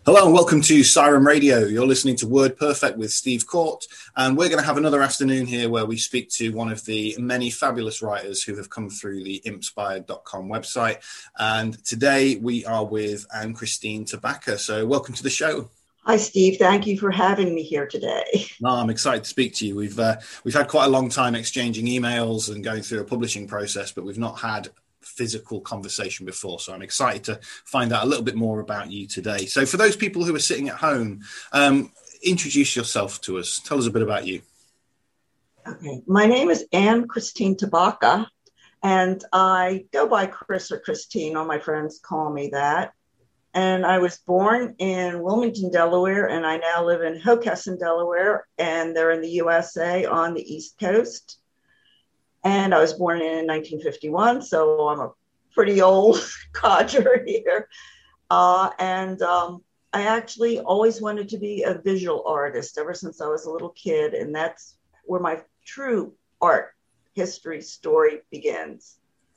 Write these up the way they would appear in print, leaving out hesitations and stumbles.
Hello and welcome to Siren Radio. You're listening to Word Perfect with Steve Court, and we're going to have another afternoon here where we speak to one of the many fabulous writers who have come through the impspired.com website. And today we are with Anne-Christine Tabaka. So welcome to the show. Hi, Steve. Thank you for having me here today. No, I'm excited to speak to you. We've had quite a long time exchanging emails and going through a publishing process, but we've not had physical conversation before, so I'm excited to find out a little bit more about you today. So for those people who are sitting at home, introduce yourself to us. Tell us a bit about you. Okay, my name is Anne-Christine Tabaka, and I go by Chris or Christine. All my friends call me that. And I was born in Wilmington, Delaware, and I now live in Hockessin, Delaware, and they're in the USA on the East Coast. And I was born in 1951, so I'm a pretty old codger here. I actually always wanted to be a visual artist ever since I was a little kid, and that's where my true art history story begins.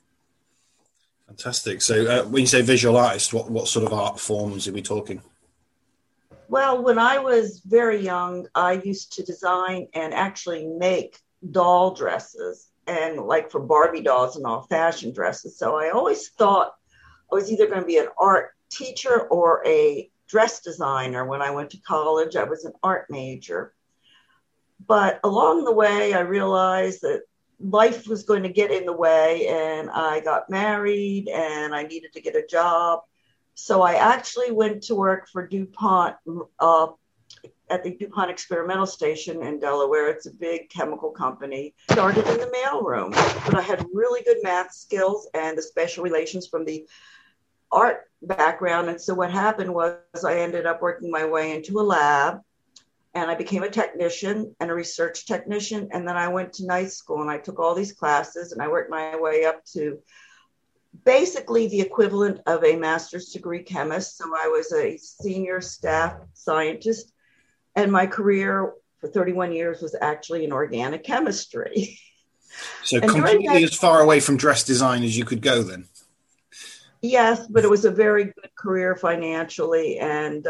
Fantastic. So when you say visual artist, what sort of art forms are we talking? Well, when I was very young, I used to design and actually make doll dresses, and like for Barbie dolls and all fashion dresses. So I always thought I was either going to be an art teacher or a dress designer. When I went to college, I was an art major. But along the way, I realized that life was going to get in the way, and I got married and I needed to get a job. So I actually went to work for DuPont at the DuPont Experimental Station in Delaware. It's a big chemical company. Started in the mailroom, but I had really good math skills and the special relations from the art background. And so what happened was I ended up working my way into a lab, and I became a technician and a research technician. And then I went to night school and I took all these classes, and I worked my way up to basically the equivalent of a master's degree chemist. So I was a senior staff scientist, and my career for 31 years was actually in organic chemistry. So completely as far away from dress design as you could go then? Yes, but it was a very good career financially, and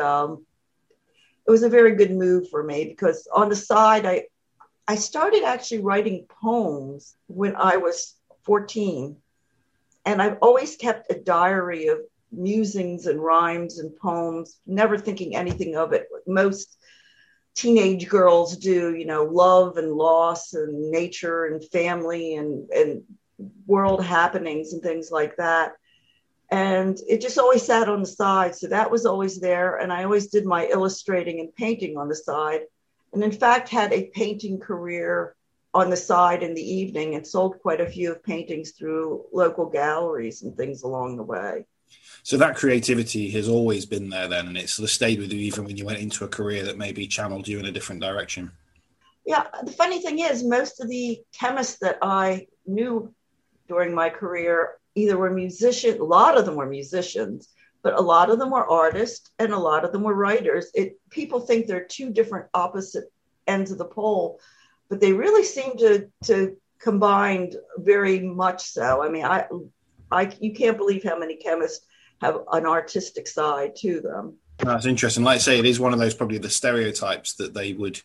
it was a very good move for me because on the side, I started actually writing poems when I was 14. And I've always kept a diary of musings and rhymes and poems, never thinking anything of it. Most teenage girls do, love and loss and nature and family and world happenings and things like that. And it just always sat on the side. So that was always there. And I always did my illustrating and painting on the side. And in fact, had a painting career on the side in the evening and sold quite a few of paintings through local galleries and things along the way. So that creativity has always been there then, and it sort of stayed with you even when you went into a career that maybe channeled you in a different direction. Yeah, the funny thing is most of the chemists that I knew during my career either were musicians, a lot of them were musicians, but a lot of them were artists and a lot of them were writers. People think they're two different opposite ends of the pole, but they really seem to combine very much so. I mean, you can't believe how many chemists have an artistic side to them. That's interesting. Like I say, it is one of those probably the stereotypes that they would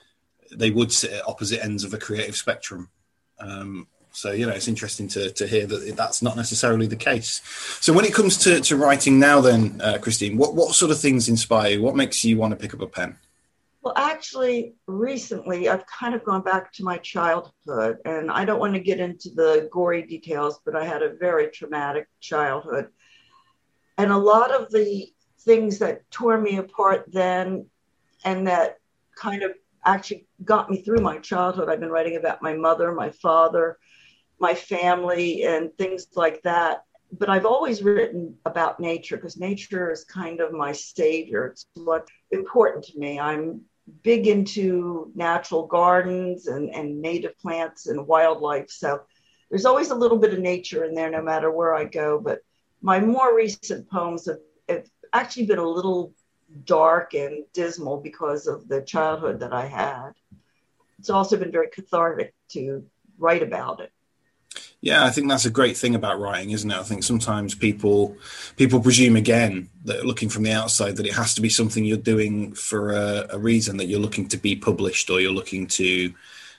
sit at opposite ends of a creative spectrum. So, it's interesting to hear that that's not necessarily the case. So when it comes to writing now then, Christine, what sort of things inspire you? What makes you want to pick up a pen? Well, actually, recently, I've kind of gone back to my childhood, and I don't want to get into the gory details, but I had a very traumatic childhood. And a lot of the things that tore me apart then and that kind of actually got me through my childhood, I've been writing about my mother, my father, my family, and things like that. But I've always written about nature because nature is kind of my savior. It's what's important to me. I'm big into natural gardens and native plants and wildlife. So there's always a little bit of nature in there no matter where I go. But my more recent poems have actually been a little dark and dismal because of the childhood that I had. It's also been very cathartic to write about it. Yeah, I think that's a great thing about writing, isn't it? I think sometimes people presume again that looking from the outside that it has to be something you're doing for a reason, that you're looking to be published or you're looking to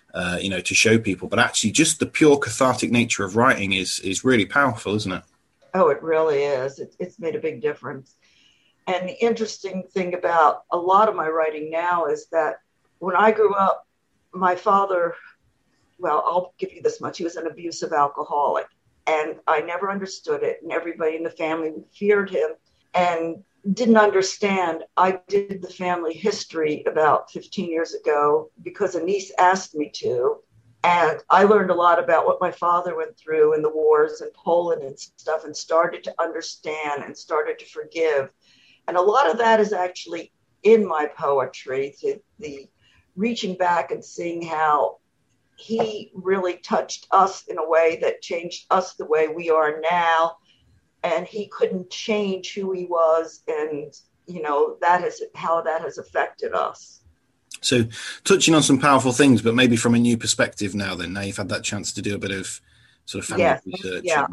to show people. But actually, just the pure cathartic nature of writing is really powerful, isn't it? Oh, it really is. It's made a big difference. And the interesting thing about a lot of my writing now is that when I grew up, my father, well, I'll give you this much. He was an abusive alcoholic, and I never understood it. And everybody in the family feared him and didn't understand. I did the family history about 15 years ago because a niece asked me to. And I learned a lot about what my father went through in the wars in Poland and stuff, and started to understand and started to forgive. And a lot of that is actually in my poetry, the reaching back and seeing how he really touched us in a way that changed us the way we are now. And he couldn't change who he was. And, that is how that has affected us. So touching on some powerful things, but maybe from a new perspective now then, now you've had that chance to do a bit of sort of family Yes, research. yeah,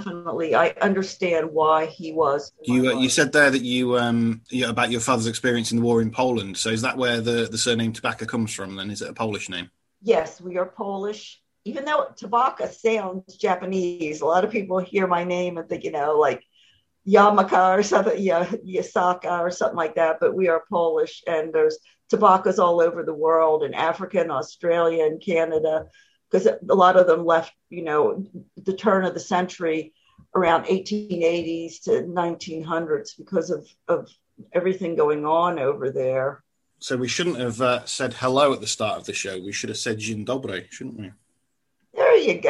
I understand why he was. You said there that about your father's experience in the war in Poland. So is that where the surname Tabaka comes from then? Is it a Polish name? Yes, we are Polish. Even though Tabaka sounds Japanese, a lot of people hear my name and think, like Yamaka or something, Yasaka or something like that. But we are Polish, and there's Tabakas all over the world, in Africa and Australia and Canada, because a lot of them left, the turn of the century around 1880s to 1900s because of everything going on over there. So we shouldn't have said hello at the start of the show. We should have said Dzień dobry, shouldn't we? There you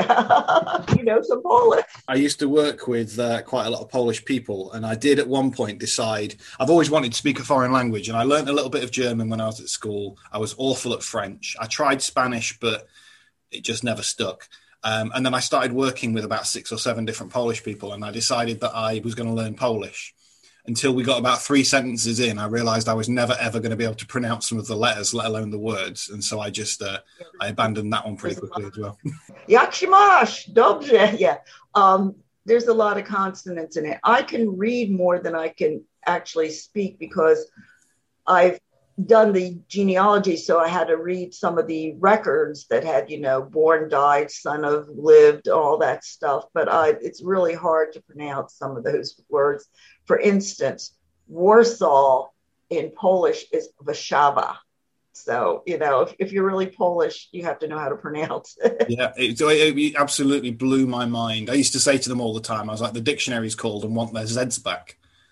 go. Some Polish. I used to work with quite a lot of Polish people, and I did at one point decide I've always wanted to speak a foreign language, and I learned a little bit of German when I was at school. I was awful at French. I tried Spanish, but it just never stuck. And then I started working with about 6 or 7 different Polish people, and I decided that I was going to learn Polish. Until we got about 3 sentences in, I realized I was never, ever going to be able to pronounce some of the letters, let alone the words. And so I just, I abandoned that one pretty quickly as well. Jak się masz? Dobrze. Yeah. There's a lot of consonants in it. I can read more than I can actually speak because I've done the genealogy. So I had to read some of the records that had, born, died, son of, lived, all that stuff. But it's really hard to pronounce some of those words. For instance, Warsaw in Polish is Warszawa. So, if you're really Polish, you have to know how to pronounce it. Yeah, it absolutely blew my mind. I used to say to them all the time, I was like, the dictionary's called and want their Z's back.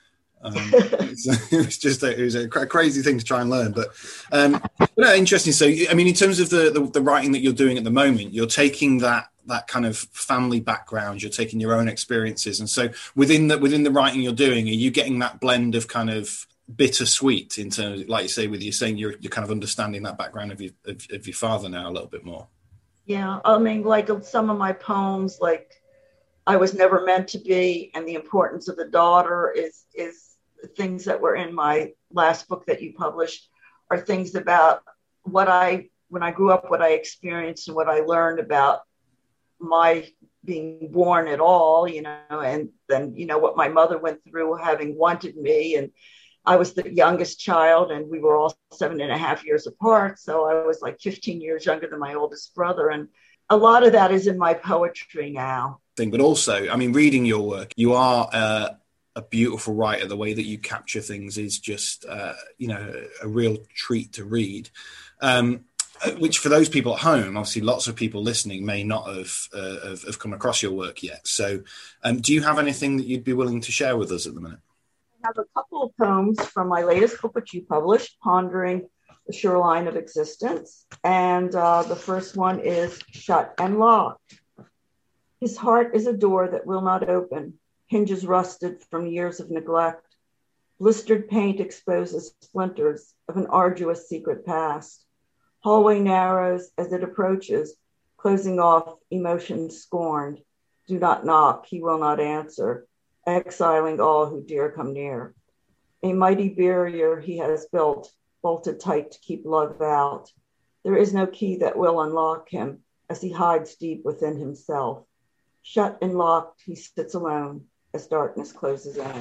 It was a crazy thing to try and learn. But interesting. So, I mean, in terms of the writing that you're doing at the moment, you're taking that kind of family background, you're taking your own experiences. And so within the writing you're doing, are you getting that blend of kind of bittersweet in terms of, like you say, with you saying you're kind of understanding that background of your father now a little bit more? Yeah, I mean, like some of my poems, like I Was Never Meant to Be, and The Importance of the Daughter is things that were in my last book that you published, are things about when I grew up, what I experienced and what I learned about my being born at all, and then, what my mother went through having wanted me. And I was the youngest child, and we were all 7.5 years apart. So I was like 15 years younger than my oldest brother. And a lot of that is in my poetry now. But also, I mean, reading your work, you are a beautiful writer. The way that you capture things is just, a real treat to read. Which for those people at home, obviously lots of people listening may not have come across your work yet. So do you have anything that you'd be willing to share with us at the minute? I have a couple of poems from my latest book, which you published, Pondering the Shoreline of Existence. And the first one is Shut and Locked. His heart is a door that will not open, hinges rusted from years of neglect. Blistered paint exposes splinters of an arduous secret past. Hallway narrows as it approaches, closing off emotions scorned. Do not knock, he will not answer, exiling all who dare come near. A mighty barrier he has built, bolted tight to keep love out. There is no key that will unlock him as he hides deep within himself. Shut and locked, he sits alone as darkness closes in.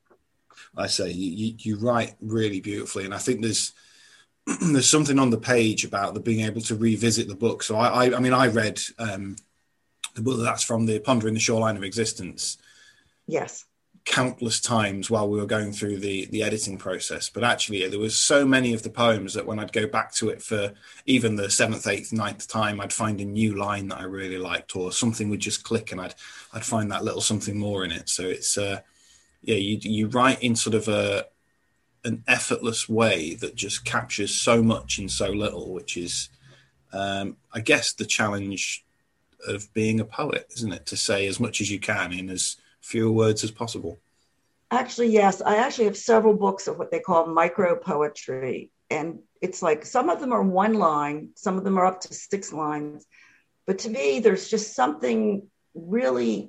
I say you write really beautifully, and I think there's something on the page about the being able to revisit the book. So I mean, I read the book that's from the Pondering the Shoreline of Existence. Yes. Countless times while we were going through the editing process, but actually there was so many of the poems that when I'd go back to it for even the 7th, 8th, 9th time, I'd find a new line that I really liked, or something would just click, and I'd find that little something more in it. So it's you write in sort of an effortless way that just captures so much in so little, which is I guess the challenge of being a poet, isn't it? To say as much as you can in as fewer words as possible. Actually, yes. I actually have several books of what they call micro poetry. And it's like some of them are one line, some of them are up to 6 lines. But to me, there's just something really,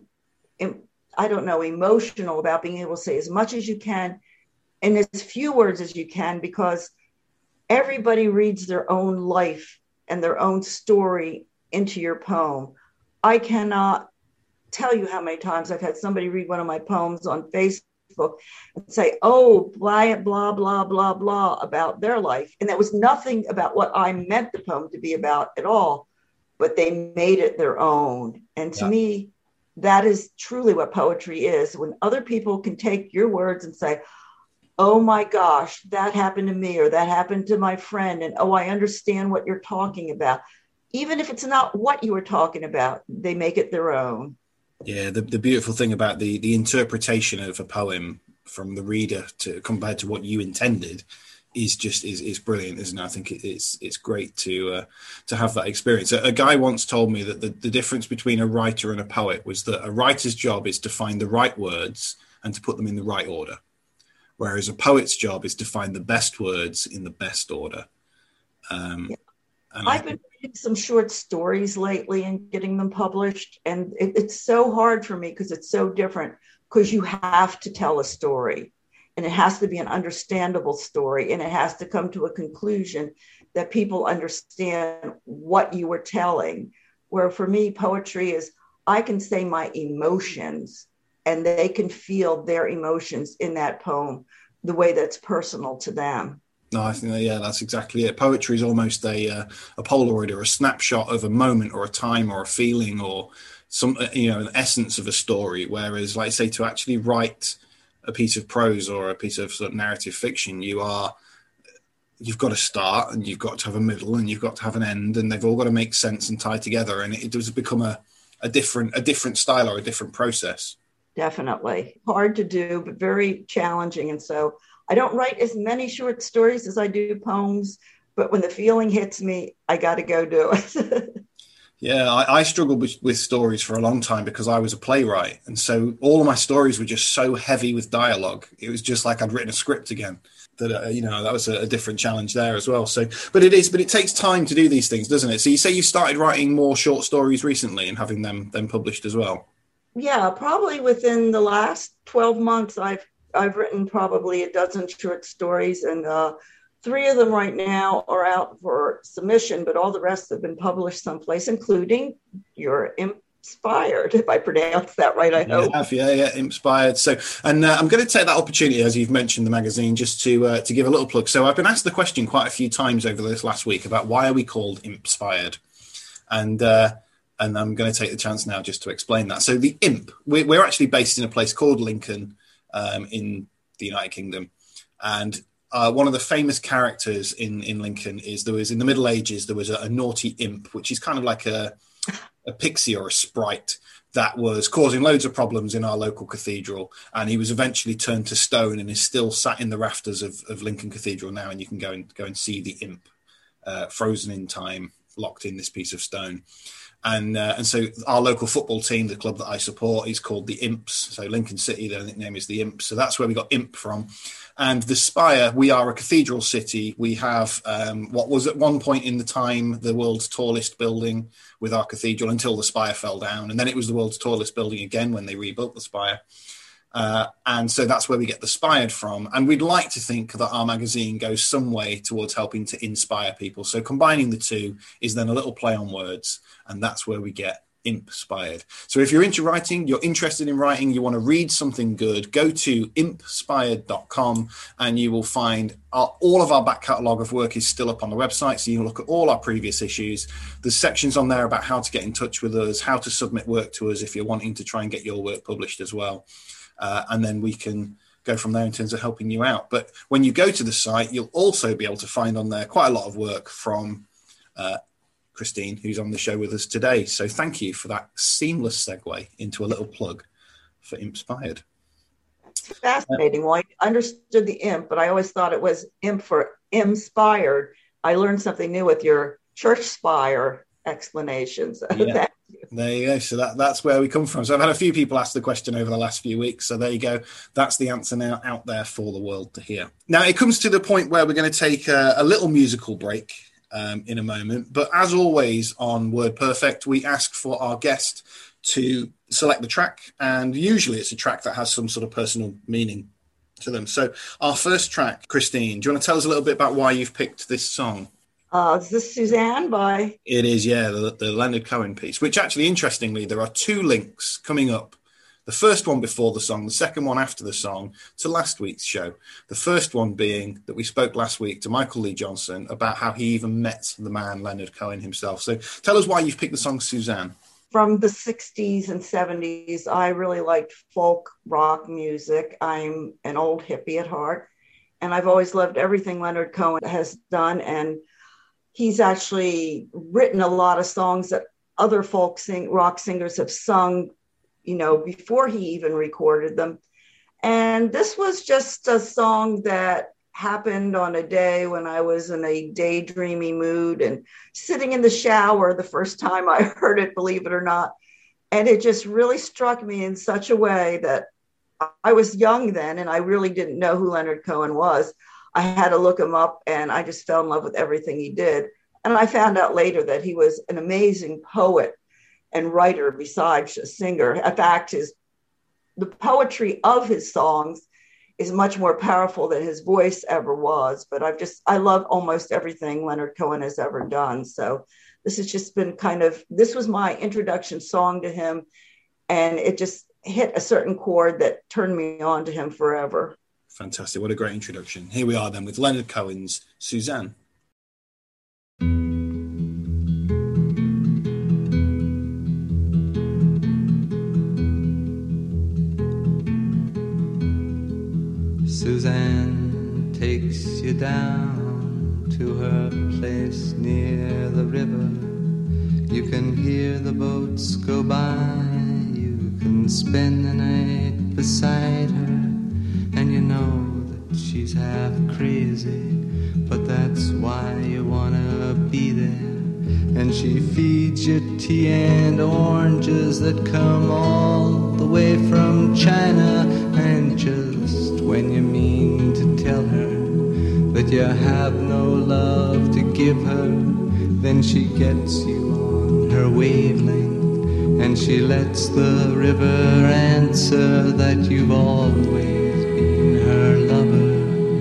I don't know, emotional about being able to say as much as you can in as few words as you can, because everybody reads their own life and their own story into your poem. I cannot tell you how many times I've had somebody read one of my poems on Facebook and say, oh, blah, blah, blah, blah, blah about their life. And that was nothing about what I meant the poem to be about at all, but they made it their own. And to me, that is truly what poetry is. When other people can take your words and say, oh my gosh, that happened to me, or that happened to my friend. And, oh, I understand what you're talking about. Even if it's not what you were talking about, they make it their own. Yeah, the beautiful thing about the interpretation of a poem from the reader to compared to what you intended is just is brilliant, isn't it? I think it's great to have that experience. A guy once told me that the difference between a writer and a poet was that a writer's job is to find the right words and to put them in the right order, whereas a poet's job is to find the best words in the best order. I've been reading some short stories lately and getting them published. And it's so hard for me because it's so different, because you have to tell a story, and it has to be an understandable story, and it has to come to a conclusion that people understand what you were telling. Where for me, poetry is I can say my emotions and they can feel their emotions in that poem the way that's personal to them. No, I think that's exactly it. Poetry is almost a Polaroid or a snapshot of a moment or a time or a feeling or some, an essence of a story. Whereas, like I say, to actually write a piece of prose or a piece of sort of narrative fiction, you've got to start and you've got to have a middle and you've got to have an end, and they've all got to make sense and tie together. And it does become a different style or a different process. Definitely hard to do, but very challenging. And so I don't write as many short stories as I do poems, but when the feeling hits me, I got to go do it. Yeah, I struggled with stories for a long time because I was a playwright. And so all of my stories were just so heavy with dialogue. It was just like I'd written a script again. That, that was a different challenge there as well. So, but it takes time to do these things, doesn't it? So you say you started writing more short stories recently and having them published as well. Yeah, probably within the last 12 months, I've written probably a dozen short stories, and 3 of them right now are out for submission, but all the rest have been published someplace, including your Inspired, if I pronounced that right, I hope. Yeah, Inspired. So, and I'm going to take that opportunity, as you've mentioned the magazine, just to give a little plug. So I've been asked the question quite a few times over this last week about why are we called Inspired? And I'm going to take the chance now just to explain that. So the Imp, we're actually based in a place called Lincoln in the United Kingdom. And one of the famous characters in Lincoln is in the Middle Ages, there was a naughty imp, which is kind of like a pixie or a sprite that was causing loads of problems in our local cathedral. And he was eventually turned to stone and is still sat in the rafters of Lincoln Cathedral now. And you can go and see the imp frozen in time, locked in this piece of stone. And so our local football team, the club that I support, is called the Imps. So Lincoln City, their nickname is the Imps. So that's where we got Imp from. And the Spire, we are a cathedral city. We have what was at one point in the time the world's tallest building with our cathedral until the Spire fell down. And then it was the world's tallest building again when they rebuilt the Spire. And so that's where we get the Spired from. And we'd like to think that our magazine goes some way towards helping to inspire people. So combining the two is then a little play on words. And that's where we get Impspired. So if you're into writing, you're interested in writing, you want to read something good, go to impspired.com and you will find all of our back catalogue of work is still up on the website. So you can look at all our previous issues. There's sections on there about how to get in touch with us, how to submit work to us if you're wanting to try and get your work published as well. And then we can go from there in terms of helping you out. But when you go to the site, you'll also be able to find on there quite a lot of work from Christine, who's on the show with us today. So thank you for that seamless segue into a little plug for Impspired. Fascinating. Well, I understood the imp, but I always thought it was imp for inspired. I learned something new with your church spire explanations. Yeah. There you go. So that's where we come from. So I've had a few people ask the question over the last few weeks. So there you go. That's the answer now out there for the world to hear. Now it comes to the point where we're going to take a little musical break in a moment. But as always on WordPerfect, we ask for our guest to select the track. And usually it's a track that has some sort of personal meaning to them. So our first track, Christine, do you want to tell us a little bit about why you've picked this song? Is this Suzanne by? It is, yeah, the Leonard Cohen piece, which actually, interestingly, there are two links coming up. The first one before the song, the second one after the song, to last week's show. The first one being that we spoke last week to Michael Lee Johnson about how he even met the man Leonard Cohen himself. So tell us why you've picked the song Suzanne. From the 60s and 70s, I really liked folk rock music. I'm an old hippie at heart, and I've always loved everything Leonard Cohen has done. And he's actually written a lot of songs that other rock singers have sung, before he even recorded them. And this was just a song that happened on a day when I was in a daydreamy mood and sitting in the shower the first time I heard it, believe it or not. And it just really struck me in such a way that I was young then, and I really didn't know who Leonard Cohen was. I had to look him up, and I just fell in love with everything he did. And I found out later that he was an amazing poet and writer besides a singer. In fact, the poetry of his songs is much more powerful than his voice ever was. But I love almost everything Leonard Cohen has ever done. So this has just been this was my introduction song to him. And it just hit a certain chord that turned me on to him forever. Fantastic. What a great introduction. Here we are then with Leonard Cohen's Suzanne. Suzanne takes you down to her place near the river. You can hear the boats go by. You can spend the night beside her. And you know that she's half crazy, but that's why you wanna be there. And she feeds you tea and oranges that come all the way from China. And just when you mean to tell her that you have no love to give her, then she gets you on her wavelength, and she lets the river answer that you've always been her lover.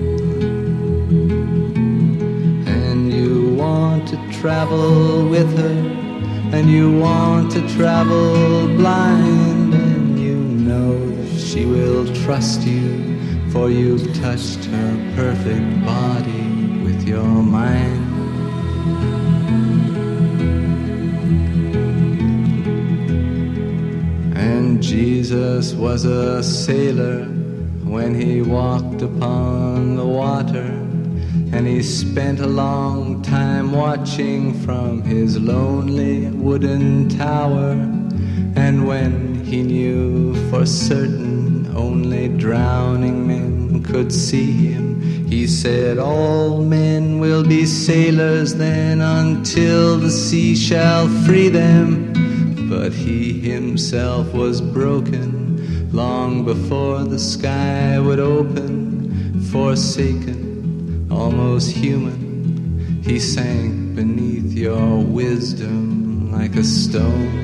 And you want to travel with her, and you want to travel blind, and you know that she will trust you, for you've touched her perfect body with your mind. And Jesus was a sailor when he walked upon the water, and he spent a long time watching from his lonely wooden tower. And when he knew for certain only drowning men could see him, he said, all men will be sailors then until the sea shall free them. But he himself was broken long before the sky would open. Forsaken, almost human, he sank beneath your wisdom like a stone.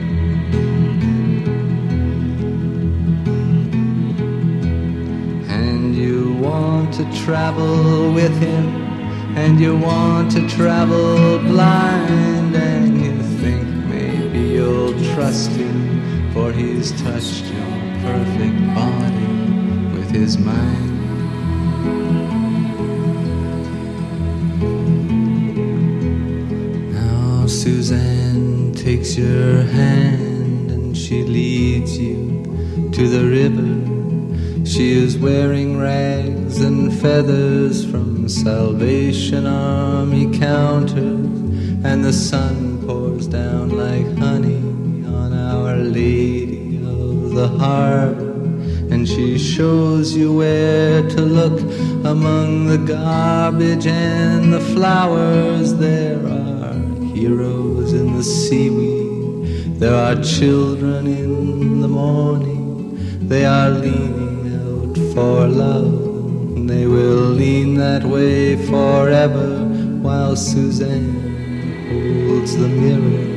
To travel with him, and you want to travel blind, and you think maybe you'll trust him, for he's touched your perfect body with his mind. Now Suzanne takes your hand and she leads you to the river. She is wearing rags and feathers from Salvation Army counters, and the sun pours down like honey on Our Lady of the Harbor. And she shows you where to look among the garbage and the flowers. There are heroes in the seaweed, there are children in the morning. They are leaning out for love, they will lean that way forever, while Suzanne holds the mirror.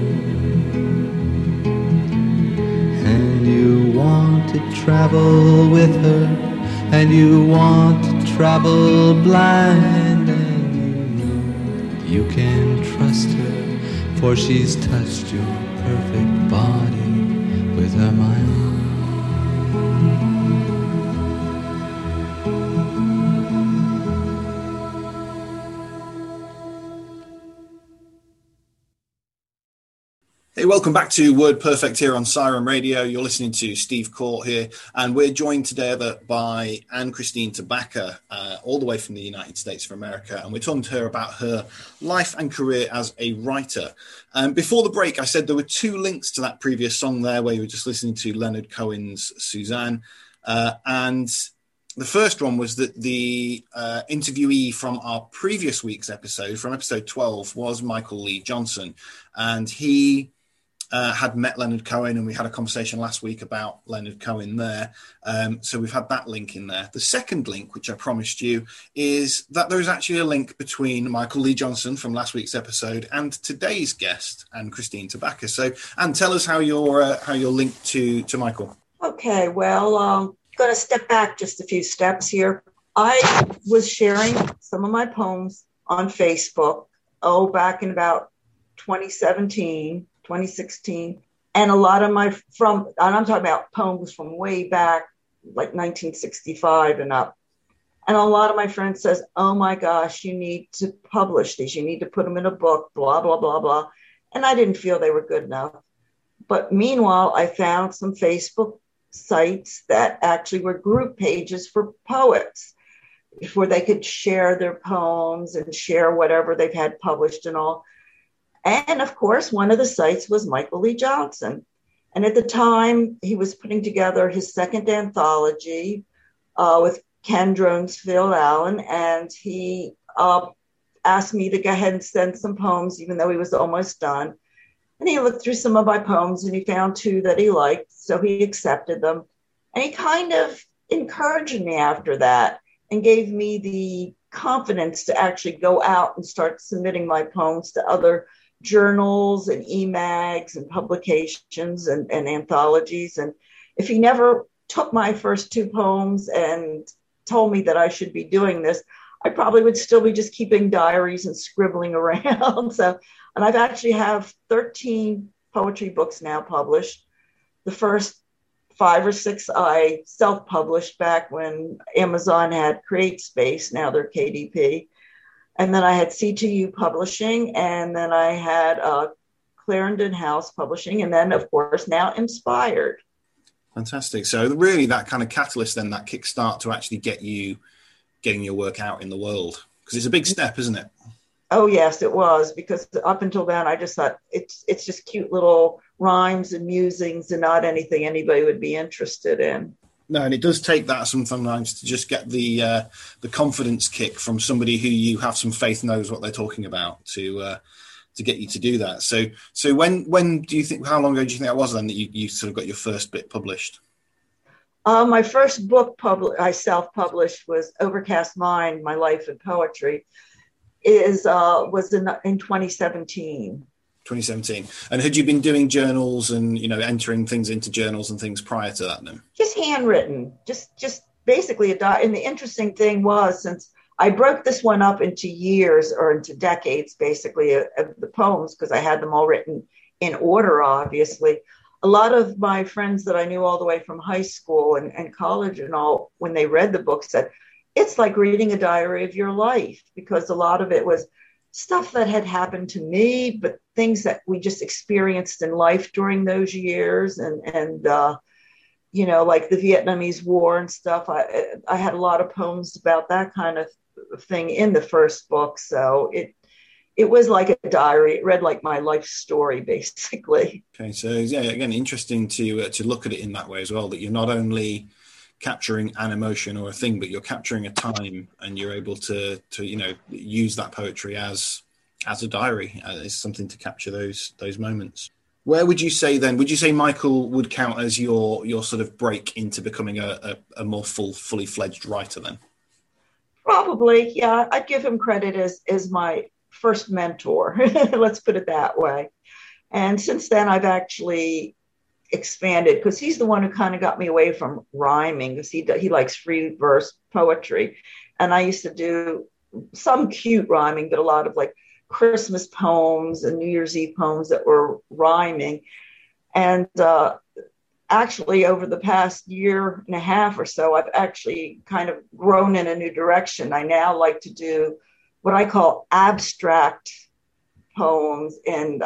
And you want to travel with her, and you want to travel blind, and you know you can trust her, for she's touched your perfect body with her mind. Hey, welcome back to Word Perfect here on Siren Radio. You're listening to Steve Court here, and we're joined together by Anne-Christine Tabaka, all the way from the United States of America, and we're talking to her about her life and career as a writer. Before the break, I said there were two links to that previous song there where you were just listening to Leonard Cohen's Suzanne, and the first one was that the interviewee from our previous week's episode, from episode 12, was Michael Lee Johnson, and he had met Leonard Cohen, and we had a conversation last week about Leonard Cohen there. So we've had that link in there. The second link, which I promised you, is that there is actually a link between Michael Lee Johnson from last week's episode and today's guest, Anne-Christine Tabaka. So, Anne, tell us how you're linked to Michael. Okay, well, going to step back just a few steps here. I was sharing some of my poems on Facebook, back in about 2017, 2016. And a lot of and I'm talking about poems from way back, like 1965 and up. And a lot of my friends says, oh my gosh, you need to publish these. You need to put them in a book, blah, blah, blah, blah. And I didn't feel they were good enough. But meanwhile, I found some Facebook sites that actually were group pages for poets, where they could share their poems and share whatever they've had published and all. And of course, one of the sites was Michael Lee Johnson. And at the time, he was putting together his second anthology with Ken Drones, Phil Allen, and he asked me to go ahead and send some poems, even though he was almost done. And he looked through some of my poems and he found two that he liked, so he accepted them. And he kind of encouraged me after that and gave me the confidence to actually go out and start submitting my poems to other journals and e-mags and publications and anthologies. And if he never took my first two poems and told me that I should be doing this, I probably would still be just keeping diaries and scribbling around. And I've actually have 13 poetry books now published. The first 5 or 6 I self-published back when Amazon had CreateSpace, now they're KDP. And then I had C2U Publishing, and then I had Clarendon House Publishing, and then, of course, now Inspired. Fantastic. So really that kind of catalyst then, that kickstart to actually getting your work out in the world, because it's a big step, isn't it? Oh, yes, it was, because up until then, I just thought it's just cute little rhymes and musings and not anything anybody would be interested in. No, and it does take that sometimes to just get the confidence kick from somebody who you have some faith knows what they're talking about to get you to do that. So when do you think? How long ago do you think that was then that you sort of got your first bit published? My first book I self-published was Overcast Mind: My Life in Poetry. Was in 2017. 2017. And had you been doing journals and, entering things into journals and things prior to that then? Just handwritten, just basically and the interesting thing was, since I broke this one up into years or into decades, basically, of the poems, because I had them all written in order, obviously. a lot of my friends that I knew all the way from high school and college and all, when they read the book, said it's like reading a diary of your life, because a lot of it was stuff that had happened to me, but things that we just experienced in life during those years. And you know, like the Vietnamese War and stuff. I had a lot of poems about that kind of thing in the first book. So it was like a diary. It read like my life story, basically. Okay, so yeah, again, interesting to look at it in that way as well, that you're not only capturing an emotion or a thing, but you're capturing a time, and you're able to you know, use that poetry as a diary, as something to capture those moments. Where would you say then, would you say Michael would count as your sort of break into becoming a more fully fledged writer then? Probably, yeah. I'd give him credit as my first mentor. Let's put it that way. And since then, I've actually expanded, because he's the one who kind of got me away from rhyming, because he likes free verse poetry. And I used to do some cute rhyming, but a lot of like Christmas poems and New Year's Eve poems that were rhyming. And actually, over the past year and a half or so, I've actually kind of grown in a new direction. I now like to do what I call abstract poems and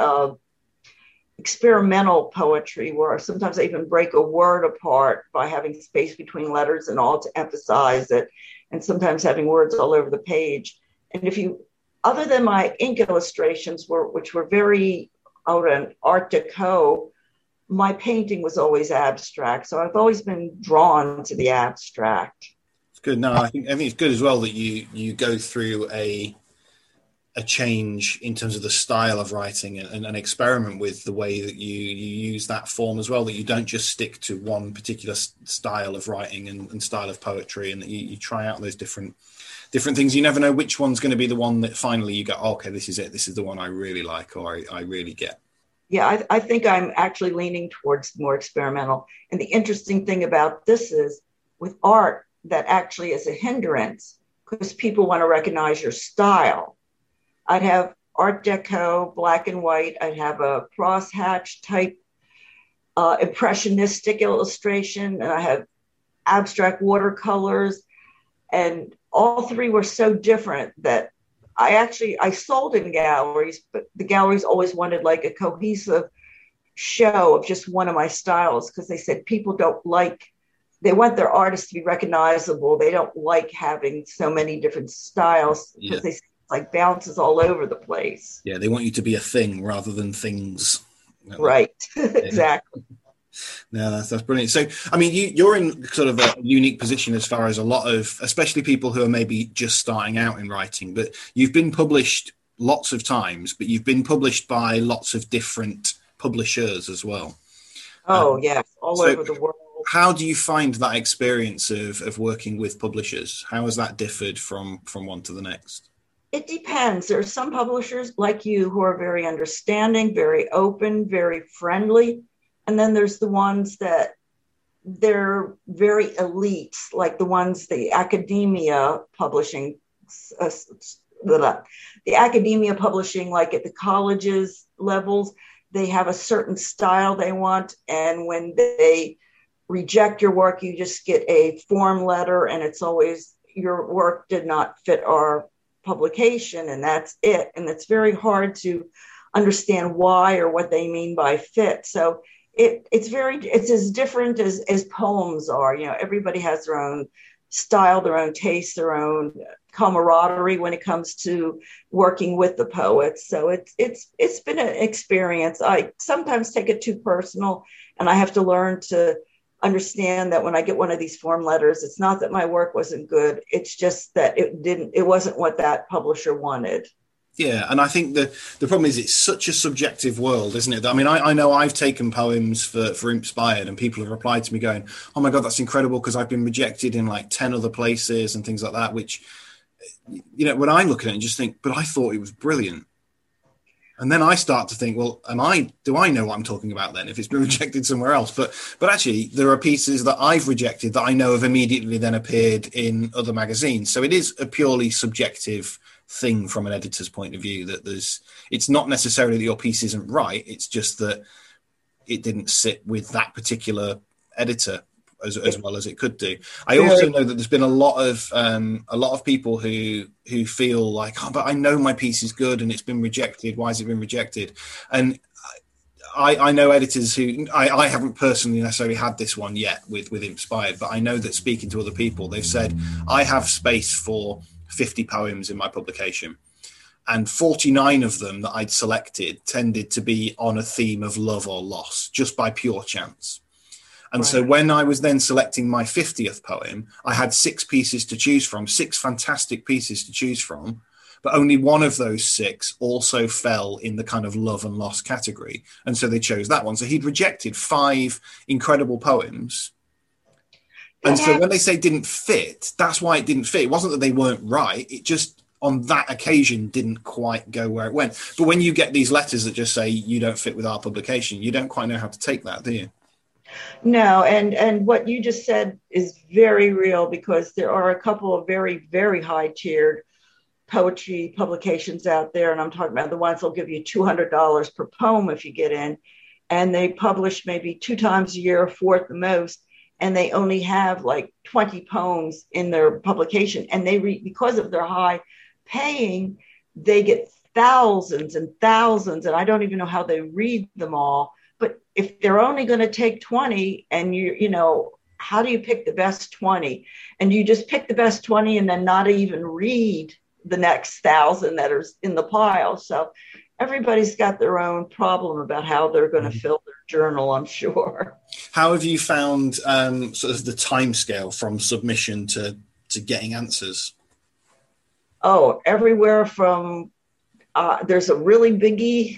experimental poetry, where sometimes I even break a word apart by having space between letters and all to emphasize it, and sometimes having words all over the page. And if you, other than my ink illustrations, which were very out an Art Deco, my painting was always abstract. So I've always been drawn to the abstract. It's good. No, I think it's good as well that you go through a change in terms of the style of writing, and experiment with the way that you use that form as well, that you don't just stick to one particular style of writing and style of poetry, and that you try out those different things. You never know which one's going to be the one that finally you go, oh, okay, this is it. This is the one I really like, or I really get. Yeah, I think I'm actually leaning towards more experimental. And the interesting thing about this is, with art, that actually is a hindrance, because people want to recognize your style. I'd have Art Deco, black and white. I'd have a crosshatch type impressionistic illustration, and I have abstract watercolors. And all three were so different that I sold in galleries, but the galleries always wanted like a cohesive show of just one of my styles, because they said people they want their artists to be recognizable. They don't like having so many different styles, because they like bounces all over the place. Yeah, they want you to be a thing rather than things. Right. Exactly. No, that's brilliant. So, I mean, you're in sort of a unique position as far as a lot of, especially people who are maybe just starting out in writing, but you've been published lots of times, but you've been published by lots of different publishers as well. Oh, yes, all over the world. How do you find that experience of working with publishers? How has that differed from one to the next? It depends. There are some publishers like you who are very understanding, very open, very friendly. And then there's the ones that they're very elite, like the academia publishing, like at the colleges levels, they have a certain style they want. And when they reject your work, you just get a form letter, and it's always, your work did not fit our publication, and that's it. And it's very hard to understand why or what they mean by fit. So it's as different as poems are. You know, everybody has their own style, their own taste, their own camaraderie when it comes to working with the poets. So it's been an experience. I sometimes take it too personal, and I have to learn to understand that when I get one of these form letters, it's not that my work wasn't good. It's just that it wasn't what that publisher wanted. Yeah, and I think the problem is it's such a subjective world, isn't it? I mean, I know I've taken poems for Inspired, and people have replied to me going, oh my God, that's incredible, because I've been rejected in like 10 other places and things like that, which, you know, when I look at it and just think, but I thought it was brilliant. And then I start to think, well, do I know what I'm talking about then if it's been rejected somewhere else? But actually, there are pieces that I've rejected that I know have immediately then appeared in other magazines. So it is a purely subjective thing from an editor's point of view, that it's not necessarily that your piece isn't right. It's just that it didn't sit with that particular editor as well as it could do. I also know that there's been a lot of people who feel like, oh, but I know my piece is good and it's been rejected. Why has it been rejected? And I know editors who I haven't personally necessarily had this one yet with Inspired, but I know that speaking to other people, they've said, I have space for 50 poems in my publication. And 49 of them that I'd selected tended to be on a theme of love or loss, just by pure chance. And so when I was then selecting my 50th poem, I had 6 pieces to choose from, 6 fantastic pieces to choose from, but only one of those 6 also fell in the kind of love and loss category. And so they chose that one. So he'd rejected 5 incredible poems. And so when they say didn't fit, that's why it didn't fit. It wasn't that they weren't right. It just, on that occasion, didn't quite go where it went. But when you get these letters that just say you don't fit with our publication, you don't quite know how to take that, do you? No, and what you just said is very real, because there are a couple of very, very high-tiered poetry publications out there, and I'm talking about the ones that'll give you $200 per poem if you get in, and they publish maybe 2 times a year, 4 at the most, and they only have like 20 poems in their publication, and they because of their high paying, they get thousands and thousands, and I don't even know how they read them all. But if they're only going to take 20, and you know, how do you pick the best 20? And you just pick the best 20 and then not even read the next 1,000 that are in the pile. So everybody's got their own problem about how they're going to fill their journal, I'm sure. How have you found sort of the timescale from submission to getting answers? Oh, everywhere from there's a really biggie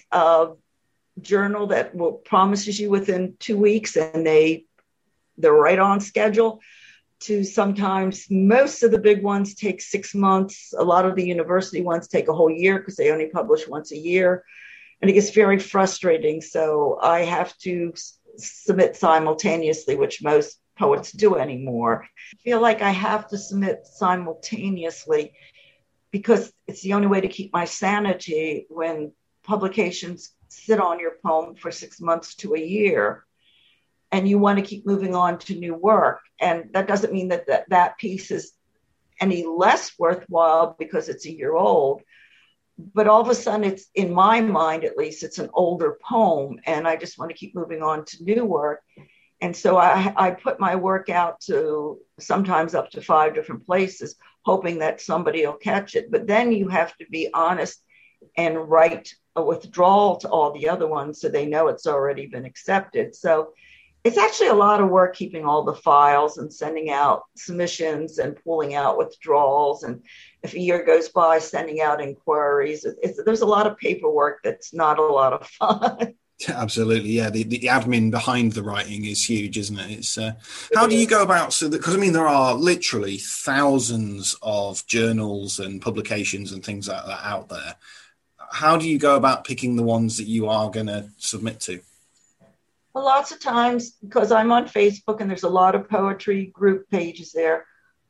journal that will promises you within 2 weeks, and they're right on schedule, to sometimes most of the big ones take 6 months. A lot of the university ones take a whole year because they only publish once a year, and it gets very frustrating. So I have to submit simultaneously, which most poets do anymore. I feel like I have to submit simultaneously because it's the only way to keep my sanity when publications sit on your poem for 6 months to a year, and you want to keep moving on to new work. And that doesn't mean that piece is any less worthwhile because it's a year old, but all of a sudden, it's, in my mind at least, it's an older poem, and I just want to keep moving on to new work. And so I put my work out to sometimes up to 5 different places, hoping that somebody will catch it. But then you have to be honest and write a withdrawal to all the other ones so they know it's already been accepted. So it's actually a lot of work keeping all the files and sending out submissions and pulling out withdrawals. And if a year goes by, sending out inquiries. There's a lot of paperwork that's not a lot of fun. Absolutely, yeah. The admin behind the writing is huge, isn't it? It's how do you go about, because I mean there are literally thousands of journals and publications and things like that out there. How do you go about picking the ones that you are going to submit to? Well, lots of times, because I'm on Facebook and there's a lot of poetry group pages there,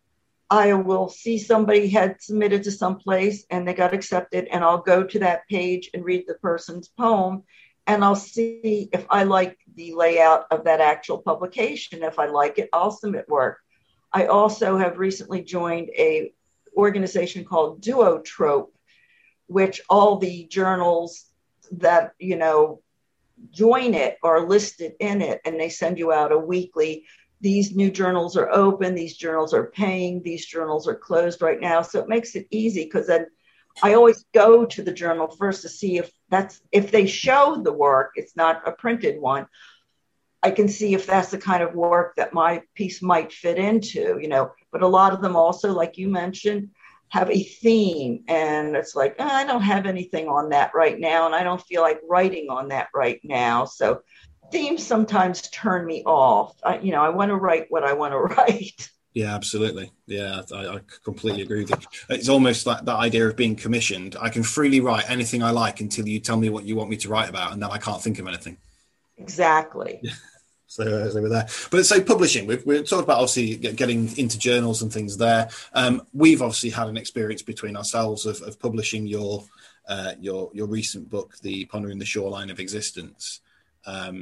I will see somebody had submitted to some place and they got accepted, and I'll go to that page and read the person's poem, and I'll see if I like the layout of that actual publication. If I like it, I'll submit work. I also have recently joined a organization called Duotrope, which all the journals that, you know, join it are listed in it, and they send you out a weekly, these new journals are open, these journals are paying, these journals are closed right now. So it makes it easy, because then I always go to the journal first to see if they show the work, it's not a printed one. I can see if that's the kind of work that my piece might fit into, you know. But a lot of them also, like you mentioned, have a theme, and it's like, oh, I don't have anything on that right now, and I don't feel like writing on that right now. So themes sometimes turn me off. I want to write what I want to write. Yeah, absolutely. Yeah, I completely agree with you. It's almost like that idea of being commissioned. I can freely write anything I like until you tell me what you want me to write about, and then I can't think of anything. Exactly. Yeah. So we're there. But so publishing, we've talked about obviously getting into journals and things there. We've obviously had an experience between ourselves of publishing your recent book, The Pondering the Shoreline of Existence.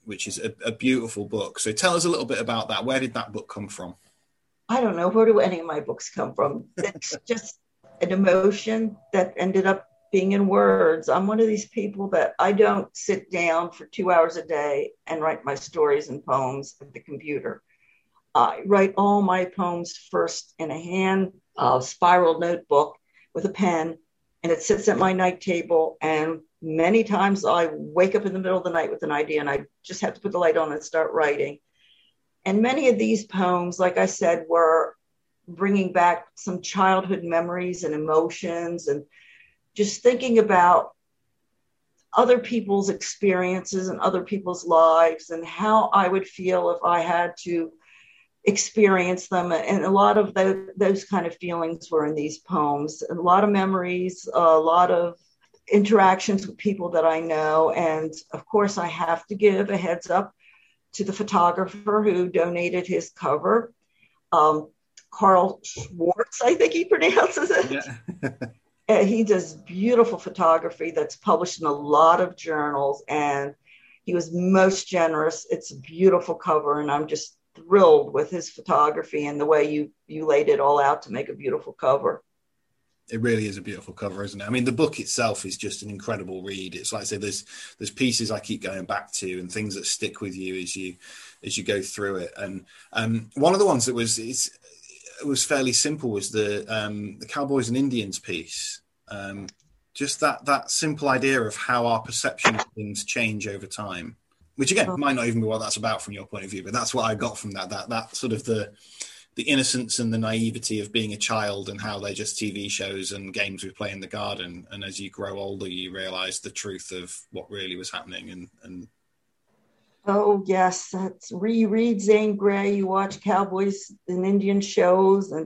which is a beautiful book. So tell us a little bit about that. Where did that book come from? I don't know. Where do any of my books come from? It's just an emotion that ended up being in words. I'm one of these people that I don't sit down for 2 hours a day and write my stories and poems at the computer. I write all my poems first in a hand spiral notebook with a pen, and it sits at my night table. And many times I wake up in the middle of the night with an idea, and I just have to put the light on and start writing. And many of these poems, like I said, were bringing back some childhood memories and emotions, and just thinking about other people's experiences and other people's lives and how I would feel if I had to experience them. And a lot of those kind of feelings were in these poems. A lot of memories, a lot of interactions with people that I know. And of course, I have to give a heads up to the photographer who donated his cover, Carl Schwartz, I think he pronounces it. Yeah. He does beautiful photography that's published in a lot of journals, and he was most generous. It's a beautiful cover, and I'm just thrilled with his photography and the way you laid it all out to make a beautiful cover. It really is a beautiful cover, isn't it? I mean, the book itself is just an incredible read. It's like I say, there's pieces I keep going back to and things that stick with you as you go through it. And one of the ones that was fairly simple was the Cowboys and Indians piece. Just that simple idea of how our perception of things change over time, which again might not even be what that's about from your point of view, but that's what I got from that sort of the innocence and the naivety of being a child, and how they're just TV shows and games we play in the garden. And as you grow older, you realize the truth of what really was happening. And oh yes, that's reread Zane Grey. You watch Cowboys and Indian shows, and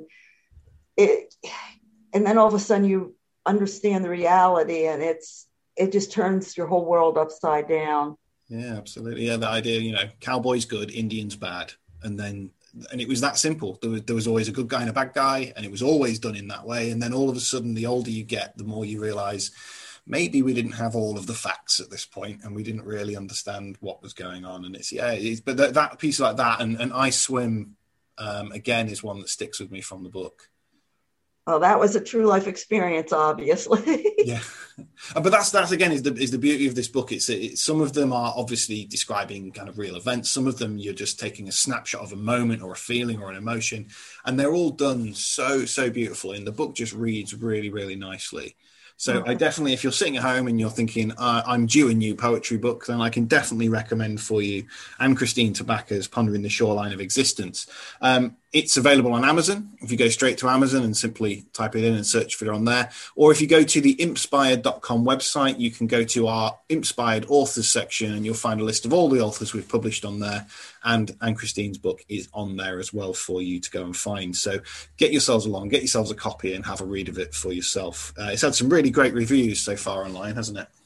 then all of a sudden you understand the reality, and it just turns your whole world upside down. Yeah, absolutely. Yeah, the idea, Cowboys good, Indians bad, and it was that simple. There was always a good guy and a bad guy, and it was always done in that way. And then all of a sudden, the older you get, the more you realize maybe we didn't have all of the facts at this point, and we didn't really understand what was going on. And but that piece like that, and I Swim, again, is one that sticks with me from the book. Well, that was a true life experience, obviously. Yeah, but that's again is the beauty of this book. It's some of them are obviously describing kind of real events. Some of them you're just taking a snapshot of a moment or a feeling or an emotion, and they're all done so beautifully. And the book just reads really, really nicely. So I definitely, if you're sitting at home and you're thinking, I'm due a new poetry book, then I can definitely recommend for you Anne-Christine Tabaka's Pondering the Shoreline of Existence. It's available on Amazon. If you go straight to Amazon and simply type it in and search for it on there, or if you go to the impspired.com website, you can go to our Impspired Authors section and you'll find a list of all the authors we've published on there. And Anne-Christine's book is on there as well for you to go and find. So get yourselves along, get yourselves a copy and have a read of it for yourself. It's had some really great reviews so far online, hasn't it?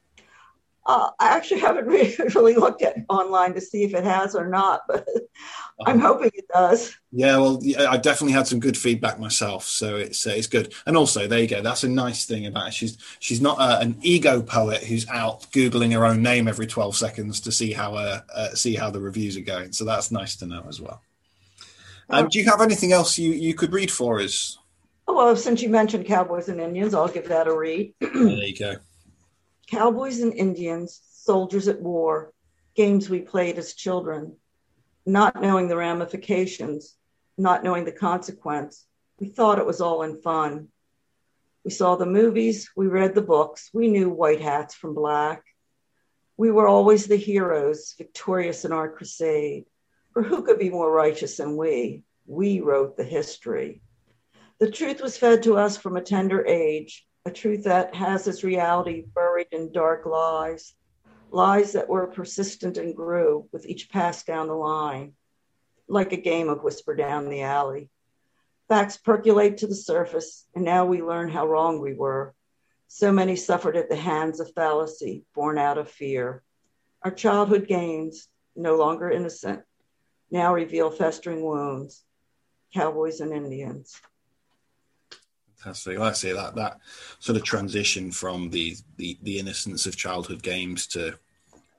I actually haven't really looked at online to see if it has or not, but I'm hoping it does. Yeah, well, I definitely had some good feedback myself, so it's good. And also, there you go. That's a nice thing about it. She's not an ego poet who's out Googling her own name every 12 seconds to see how the reviews are going. So that's nice to know as well. Do you have anything else you could read for us? Oh, well, since you mentioned Cowboys and Indians, I'll give that a read. There you go. Cowboys and Indians, soldiers at war, games we played as children, not knowing the ramifications, not knowing the consequence. We thought it was all in fun. We saw the movies, we read the books, we knew white hats from black. We were always the heroes, victorious in our crusade. For who could be more righteous than we? We wrote the history. The truth was fed to us from a tender age, a truth that has its reality buried in dark lies, lies that were persistent and grew with each pass down the line, like a game of whisper down the alley. Facts percolate to the surface, and now we learn how wrong we were. So many suffered at the hands of fallacy, born out of fear. Our childhood games, no longer innocent, now reveal festering wounds. Cowboys and Indians. Fantastic. I see that sort of transition from the innocence of childhood games to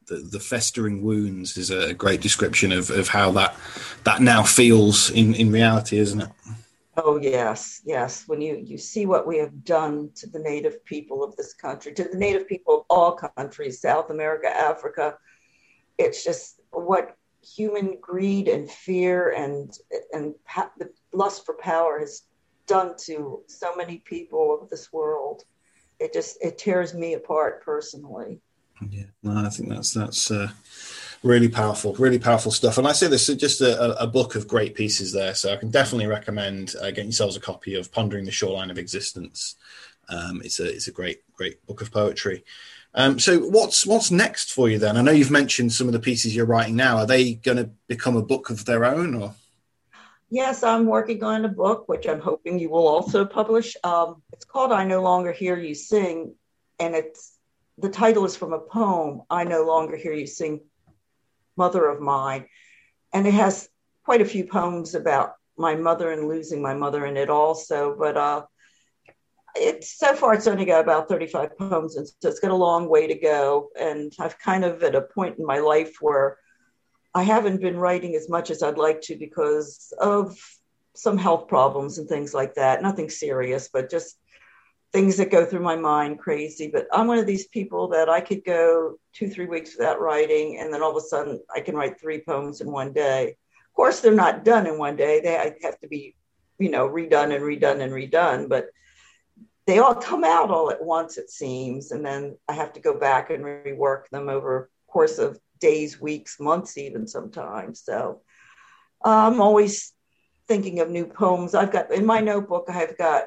the festering wounds is a great description of how that now feels in reality, isn't it? Oh, yes, yes. When you see what we have done to the native people of this country, to the native people of all countries, South America, Africa, it's just what human greed and fear and the lust for power has done to so many people of this world. It tears me apart personally. Yeah, no, I think that's really powerful stuff. And I say this is just a book of great pieces there, so I can definitely recommend getting yourselves a copy of Pondering the Shoreline of Existence. It's a great book of poetry. So what's next for you then? I know you've mentioned some of the pieces you're writing now. Are they going to become a book of their own, or? Yes, I'm working on a book, which I'm hoping you will also publish. It's called I No Longer Hear You Sing, and the title is from a poem, I No Longer Hear You Sing, Mother of Mine. And it has quite a few poems about my mother and losing my mother in it also. But so far it's only got about 35 poems, and so it's got a long way to go. And I've kind of at a point in my life where I haven't been writing as much as I'd like to because of some health problems and things like that. Nothing serious, but just things that go through my mind crazy. But I'm one of these people that I could go 2-3 weeks without writing, and then all of a sudden I can write 3 poems in one day. Of course, they're not done in one day. They have to be, redone and redone and redone, but they all come out all at once, it seems. And then I have to go back and rework them over the course of days, weeks, months, even sometimes. So I'm always thinking of new poems. I've got in my notebook, I've got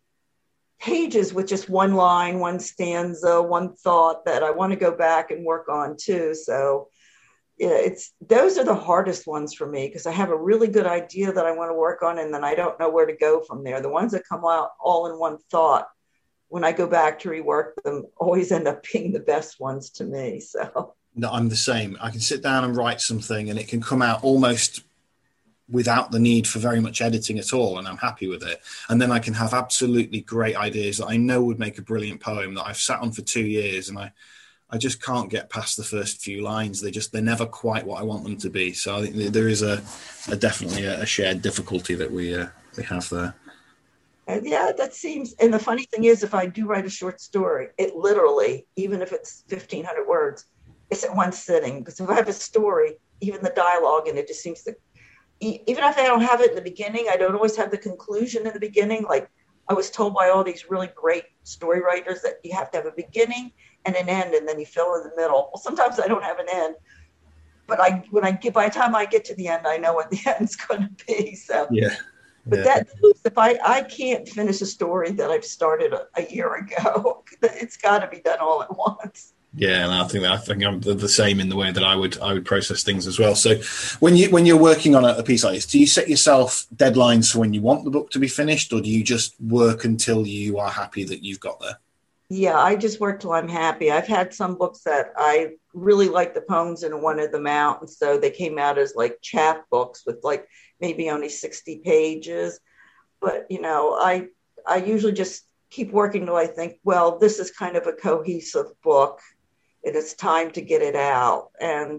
pages with just one line, one stanza, one thought that I want to go back and work on too. So yeah, those are the hardest ones for me because I have a really good idea that I want to work on, and then I don't know where to go from there. The ones that come out all in one thought, when I go back to rework them, always end up being the best ones to me. So No, I'm the same. I can sit down and write something and it can come out almost without the need for very much editing at all, and I'm happy with it. And then I can have absolutely great ideas that I know would make a brilliant poem that I've sat on for 2 years, and I just can't get past the first few lines. They're never quite what I want them to be. So I think there is definitely a shared difficulty that we have there. And yeah, that seems, and the funny thing is, if I do write a short story, it literally, even if it's 1,500 words, it's at one sitting. Because if I have a story, even the dialogue in it just seems to, even if I don't have it in the beginning, I don't always have the conclusion in the beginning. Like I was told by all these really great story writers that you have to have a beginning and an end, and then you fill in the middle. Well, sometimes I don't have an end, but by the time I get to the end, I know what the end's going to be. So yeah. But if I can't finish a story that I've started a year ago, it's got to be done all at once. Yeah, and I think I'm the same in the way that I would process things as well. So when you're working on a piece like this, do you set yourself deadlines for when you want the book to be finished, or do you just work until you are happy that you've got there? Yeah, I just work till I'm happy. I've had some books that I really liked the poems and wanted them out, and so they came out as like chapbooks with like maybe only 60 pages. But I usually just keep working till I think, well, this is kind of a cohesive book. And it's time to get it out. And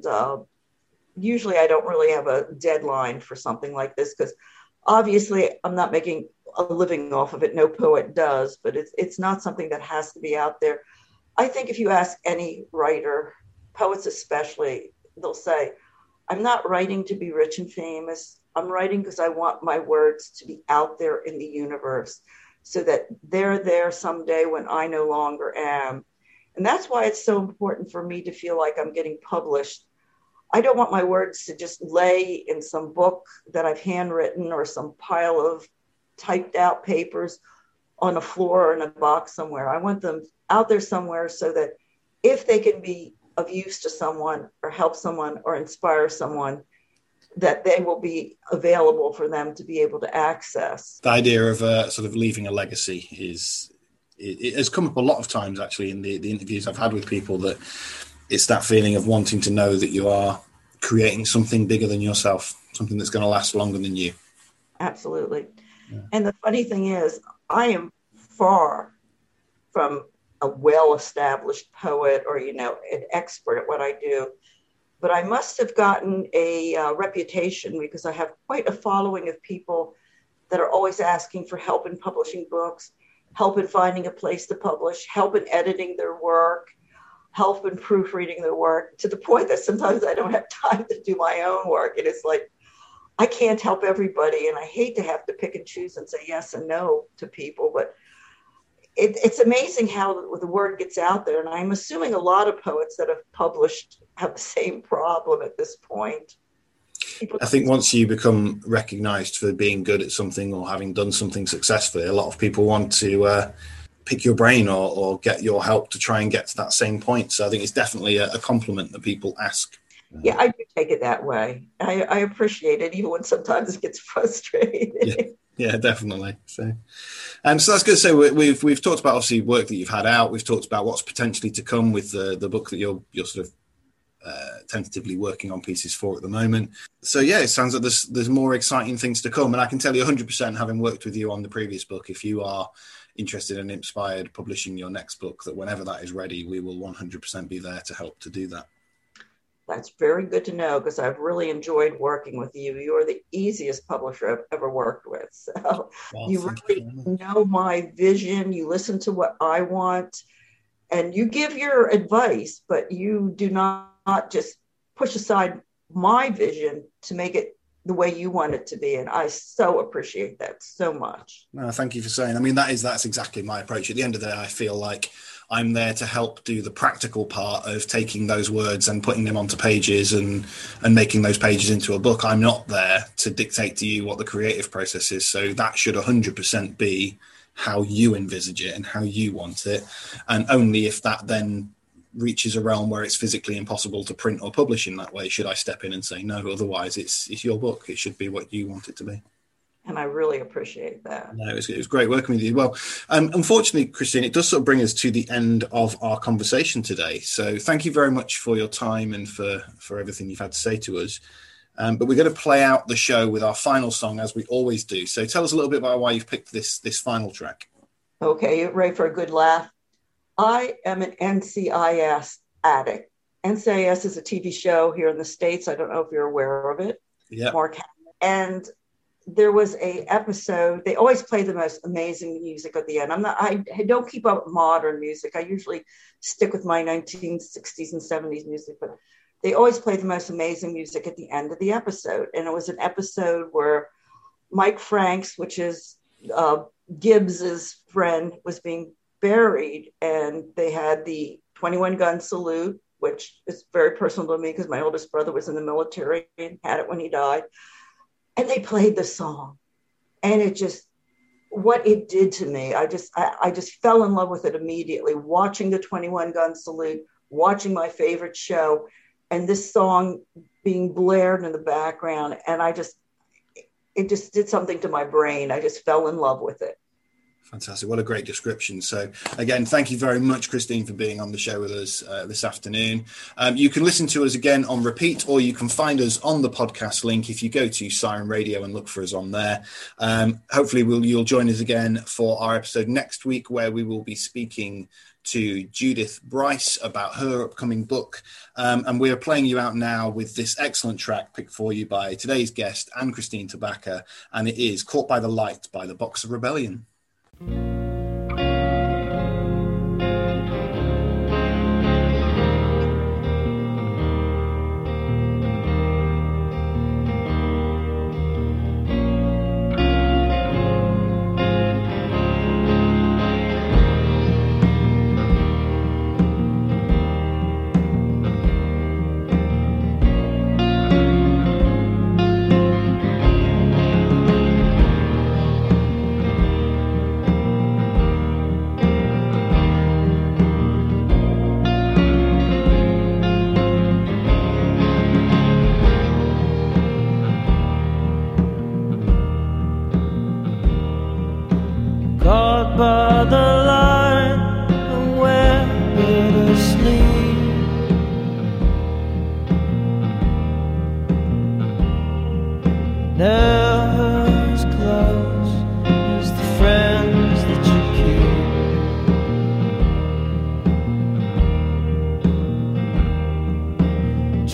usually I don't really have a deadline for something like this because obviously I'm not making a living off of it. No poet does, but it's not something that has to be out there. I think if you ask any writer, poets especially, they'll say, I'm not writing to be rich and famous. I'm writing because I want my words to be out there in the universe so that they're there someday when I no longer am. And that's why it's so important for me to feel like I'm getting published. I don't want my words to just lay in some book that I've handwritten or some pile of typed out papers on a floor or in a box somewhere. I want them out there somewhere so that if they can be of use to someone or help someone or inspire someone, that they will be available for them to be able to access. The idea of sort of leaving a legacy it has come up a lot of times actually in the interviews I've had with people, that it's that feeling of wanting to know that you are creating something bigger than yourself, something that's going to last longer than you. Absolutely. Yeah. And the funny thing is, I am far from a well-established poet or, you know, an expert at what I do. But I must have gotten a reputation because I have quite a following of people that are always asking for help in publishing books, help in finding a place to publish, help in editing their work, help in proofreading their work, to the point that sometimes I don't have time to do my own work. And it's like, I can't help everybody. And I hate to have to pick and choose and say yes and no to people, but it's amazing how the word gets out there. And I'm assuming a lot of poets that have published have the same problem at this point. I think once you become recognized for being good at something or having done something successfully, a lot of people want to pick your brain or get your help to try and get to that same point. So I think it's definitely a compliment that people ask. Yeah, I do take it that way. I appreciate it, even when sometimes it gets frustrating. Yeah, definitely. So that's good. So we've talked about obviously work that you've had out. We've talked about what's potentially to come with the book that you're sort of tentatively working on pieces for at the moment. So yeah, it sounds like there's more exciting things to come. And I can tell you 100%, having worked with you on the previous book, if you are interested and inspired publishing your next book, that whenever that is ready, we will 100% be there to help to do that. That's very good to know, because I've really enjoyed working with you. You are the easiest publisher I've ever worked with. So you really know my vision. You listen to what I want and you give your advice, but you do not just push aside my vision to make it the way you want it to be. And I so appreciate that so much. No, thank you for saying. I mean, that's exactly my approach. At the end of the day, I feel like I'm there to help do the practical part of taking those words and putting them onto pages and making those pages into a book. I'm not there to dictate to you what the creative process is. So that should 100% be how you envisage it and how you want it. And only if that then reaches a realm where it's physically impossible to print or publish in that way should I step in and say no. Otherwise, it's your book. It should be what you want it to be. And I really appreciate that. No, it was great working with you. Well, unfortunately, Christine, it does sort of bring us to the end of our conversation today. So thank you very much for your time and for everything you've had to say to us. But we're going to play out the show with our final song, as we always do. So tell us a little bit about why you've picked this final track. Okay, you ready for a good laugh? I am an NCIS addict. NCIS is a TV show here in the States. I don't know if you're aware of it. Yeah. And there was a episode, they always play the most amazing music at the end. I don't keep up with modern music. I usually stick with my 1960s and 70s music, but they always play the most amazing music at the end of the episode. And it was an episode where Mike Franks, which is Gibbs's friend, was being buried, and they had the 21 gun salute, which is very personal to me because my oldest brother was in the military and had it when he died. And they played the song, and it just, what it did to me, I just fell in love with it immediately, watching the 21 gun salute, watching my favorite show, and this song being blared in the background. And it just did something to my brain. I just fell in love with it. Fantastic. What a great description. So again, thank you very much, Christine, for being on the show with us this afternoon. You can listen to us again on repeat, or you can find us on the podcast link if you go to Siren Radio and look for us on there. Hopefully you'll join us again for our episode next week, where we will be speaking to Judith Bryce about her upcoming book. And we are playing you out now with this excellent track picked for you by today's guest, Anne-Christine Tabaka, and it is Caught by the Light by the Boxer Rebellion.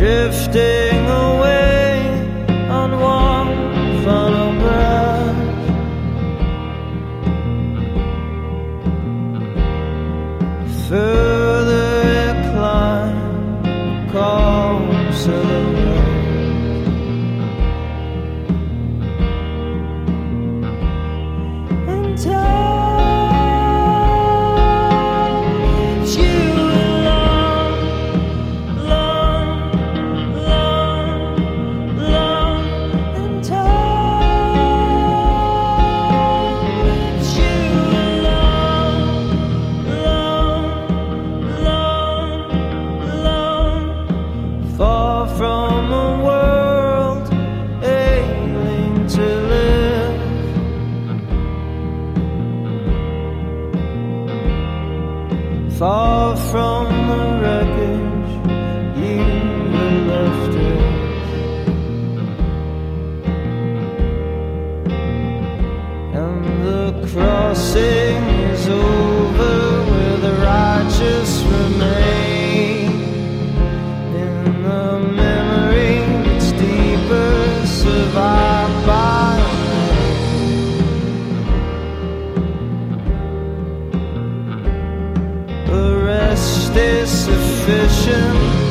drifting away on warm funnel brush. Further it climbed, closer the road. And time leaves you alone, alone, alone, alone. And time leaves you alone, alone, alone, alone. Far from a world ailing to live. Far from the wreckage you were left with. And the crossing is over where the righteous remain. In the memory that's deeper, survived by a rest is sufficient.